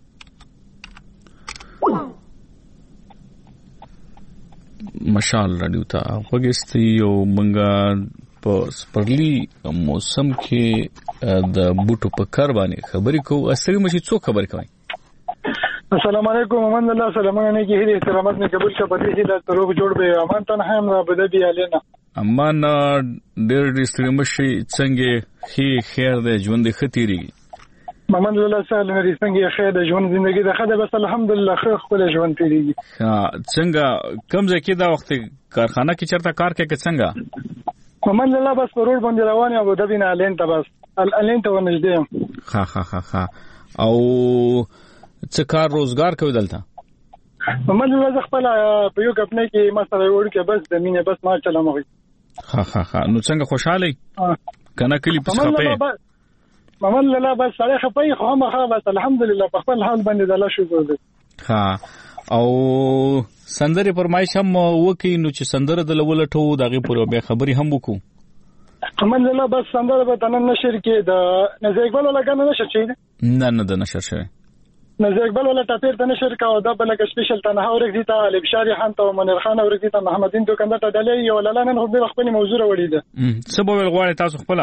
مشال رادیو تا وګستې یو منګه په سپرلی موسم کې د بوټو په کار باندې خبرې کوو ستړي مشه څوک خبر کوي السلام علیکم محمد الله سلامونه کی هدي احترامات نه قبول شه پدې چې د تروب جوړ به امان تن هم بدبي الینا امان ډېر ډېر مشي څنګه هي خیر د ژوند خطيري محمد الله سلام څنګه خیر د ژوند ژوندۍ د خدای بس الحمدلله خیر خپل ژوند تیریږي څنګه کوم ځکه دا وخت کارخانه کې چرته کار کوي څنګه محمد الله بس پرول باندې روان ابو دبي نه الین ته بس الین ته ونږدې ها او څه کار روزګار کوي دلته محمد الله خپل په یو کپنه کې ما سره وړ کې بس د مینه بس ما چلامغي ها نو څنګه خوشاله کنه کلی پس خپه محمد الله بس سره خپه خو ما بس الحمدلله په خپل حال باندې د الله شکر دې ها او سندره پرمایش هم وکي نو چې سندره د لولټو دغه پر به خبري هم وکړو محمد الله بس سندره به تنن نشر کې د نزیک بل ولا کنه نشر شي نه د نشر شي نزیک بل ولا ټاپیر ته نشر کاو دا بل کې سپیشل تنها ورګی ته علي بشاري خان ته منیر خان ورګی ته محمدین دوکاندار ته دلې یو لاله نن خو به خپل موضوع وړي ده سبب غواړي تاسو خپل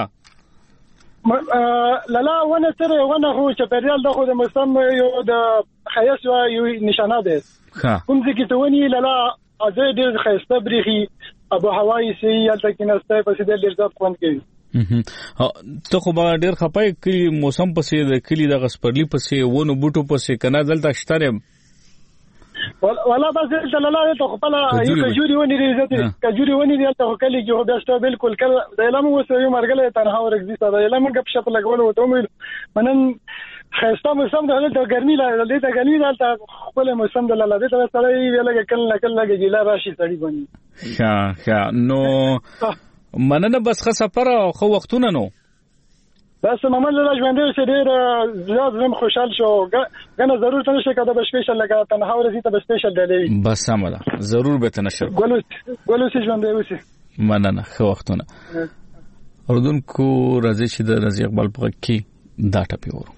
لاله ونه تر ونه هو چې پریال د خو د موسم یو د خیاس یو نشانه ده کوم ځکه ته ونی لاله ازې ډېر خیسته بریخي ابو هوایی سي یالته کې نسته پسې د ډېر ځات خوند کوي ته خو به ډېر خپای کلی موسم پسې د کلی د غسپرلی پسې ونه بوټو پسې کنه دلته شتره ولا بس دلاله ته خپل یو کجوري ونی ریزته کجوري ونی ته کلی کې هو بیا بالکل کله د علم وسو یو مرګله تنها ورګزي ساده علم غب شپ لګول وته منن خیسته موسم د ګرمي لا د ګرمي دلته خپل موسم د لاله د سره ویلګه کله ګیلا راشي سړی باندې ها نو مننه بس خه سفر او خو وختونه نو بس محمد الله ژوندې شه ډېر زیات زم خوشحال شو غنه ضرور ته نشه کده به سپیشل لګا تنها ورزي ته به سپیشل دلې بس سمه ضرور به تنشر ګلو سي ژوندې وسی مننه خو وختونه اردن کو راځي چې د رضی اقبال په کې دا ټپي ورو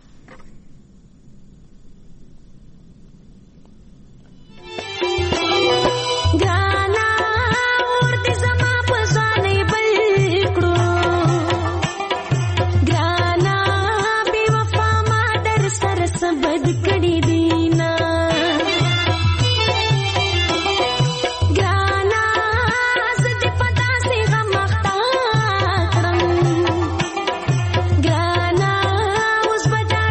Grana, us bada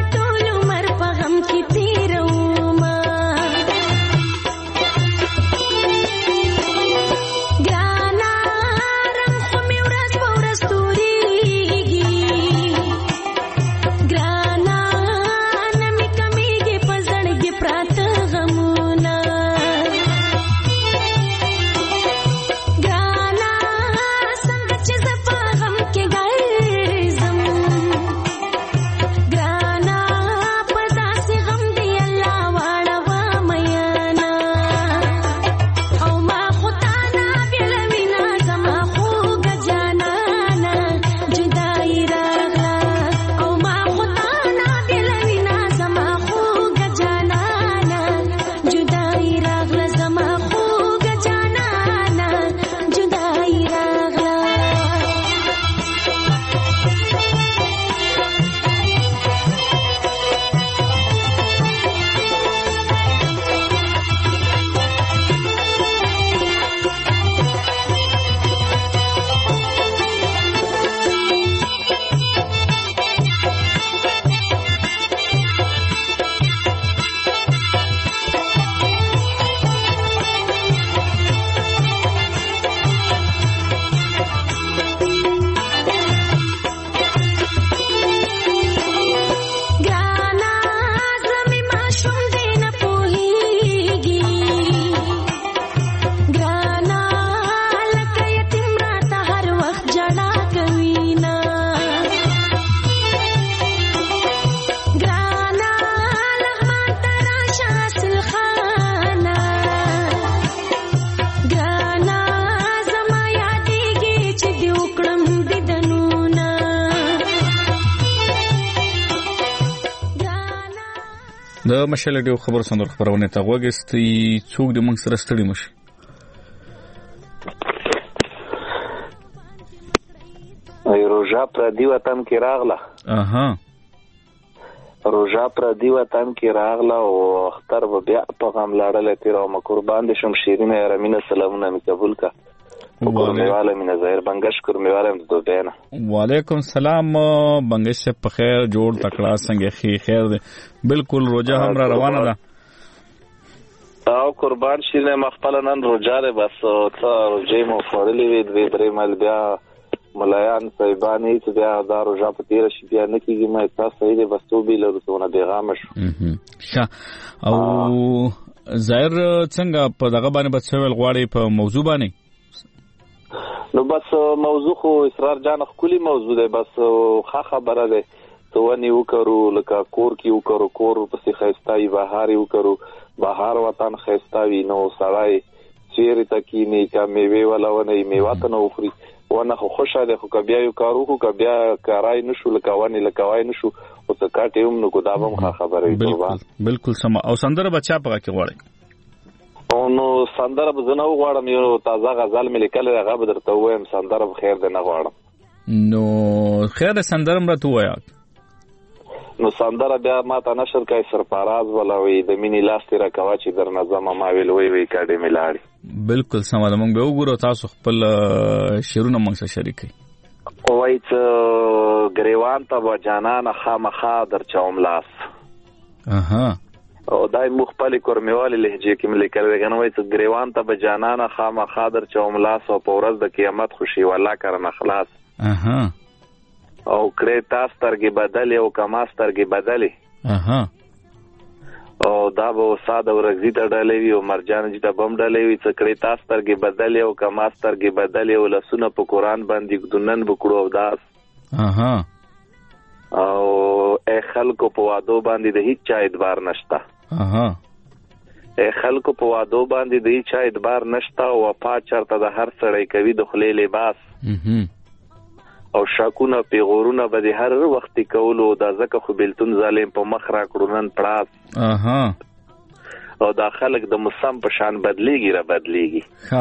د مشال ډیو خبر سندر خبرونه ته وګستي څوک د موږ سره ستړي مشي روژا پر دی وطن کې راغله روژا پر دی وطن کې راغله او اختر بیا په غم لاړل تیر او قربان دي شم شیرینه رمینه سلامونه می قبول کا کورمیواله مینه ظاهر بنگش کورمیواله د دوبینه وعلیکم السلام بنگش په خیر جوړ تکړه څنګه خیر دی بالکل روزه هم را روانه ده او قربان شیرینه مخبل نن روزه ده بس څه روزه مو فورلی وی درې مل بیا ملایان صاحبانی چې بیا دا روزه په تیر شي بیا نه کیږي مې تاسو صحیح دی بس تو به له رسونه پیغام شو او ظاهر څنګه په دغه باندې بچول غواړي په موضوع باندې نو بس موضوع خو اسرار جان خولي موضوع ده بس خبره ده تو ونی وکړو لکه کور کې وکړو کور پسې خيستای بهار وکړو بهار وطن خيستاوي نو سړای چیرې تکینی کا میوه ولا ونه میوه ته نو خوري ونه خو خوشاله خو بیا یو کارو خو بیا کارای نشو لکوانی لکوای نشو او څه کاټیم نو ګدابم خبره وي بالکل سم او سندره بچا پغه کې وړي او نو سندره بزنه غواړم یو تازه غزل مې لیکل هغه به درته وایم سندره بخیر ده نه غواړم نو خیر سندره مرته وایا نو سندره بیا ما ته نشر کای سرپاراز ولا وی د مینی لاستي را کوا چې در نظم ما ویل وی کاډې ملاړي بالکل سم ده مونږ به وګورو تاسو خپل شعرونه مونږ سره شریکي وای ته غریوان ته جانان خامخا در چوم لاس او دای مخبل کورمیواله لهجه کې ملي کړل غنه وای ته غریوان ته جانان خامخا در چوم لاس او پورز د قیامت خوشي ولا کرن اخلاص او کړه تاسو ترګي بدلې او کما سترګي بدلې او دا به ساده ورغزي ته ډلې وي او مرجان چې ته بم ډلې وي چې کړه تاسو ترګي بدلې او کما سترګي بدلې او لسونه په قران باندې ګدنن وکړو او داس او خلکو په وادو باندې د هیڅ چا اعتبار نشتا خلکو په وادو باندې د هیڅ چا اعتبار نشتا او وفا چرته د هر سړی کوي د خلې لباس او شاکونه پیغورونه به د هر وخت کولو دا زکه خو بلتون ظالم په مخ را کړونن پړاس او دا خلک د مسم په شان بدلیږي را بدلیږي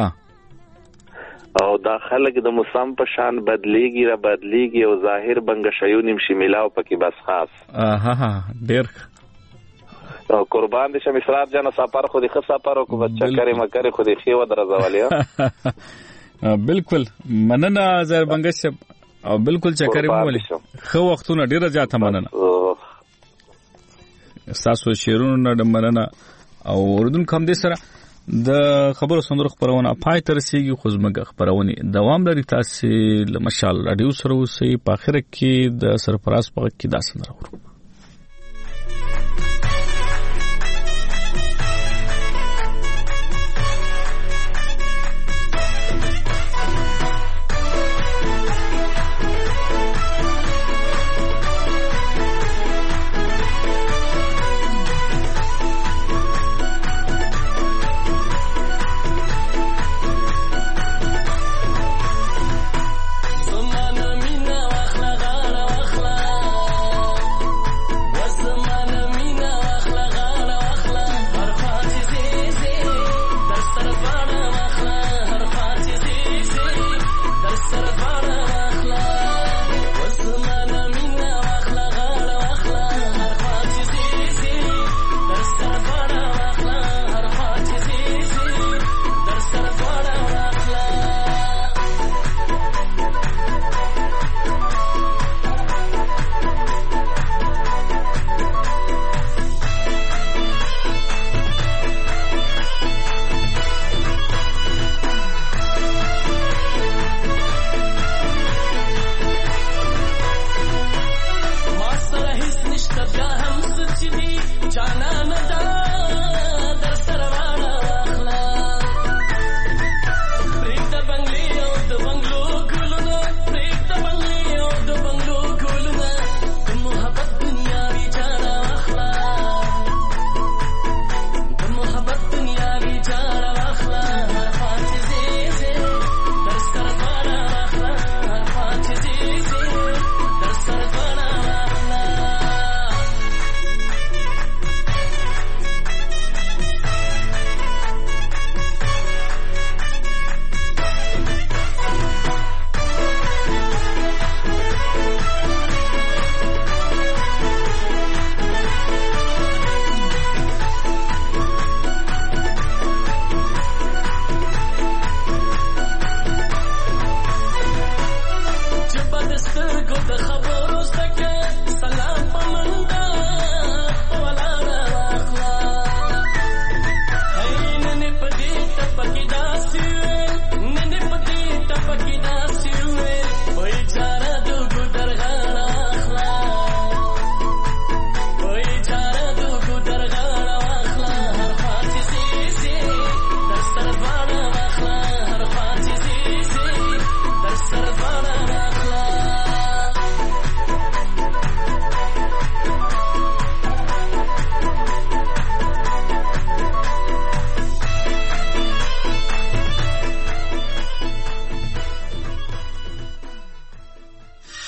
او دا خلک د مسم په شان بدلیږي را بدلیږي او ظاهر بنګ شيونیم شي ملاو پکې بس خاص ډیر او قربان دي شم اسرار جان سفر خو دي خص سفر او کو بچا کرے مکر خو دي خيو درځولیا بالکل مننه زهر بنګ او بالکل چکرې مولي خو وختونه ډیره زیاته مننه تاسو شیرونو نه مننه او اردن کوم دي سره د خبرو سندرو خبرونه پای تر سیږي خو زمګ خبرونه دوام لري تاسو له مشال رادیو سره اوسې په اخر کې د سرفراز په کې داسنه راوړو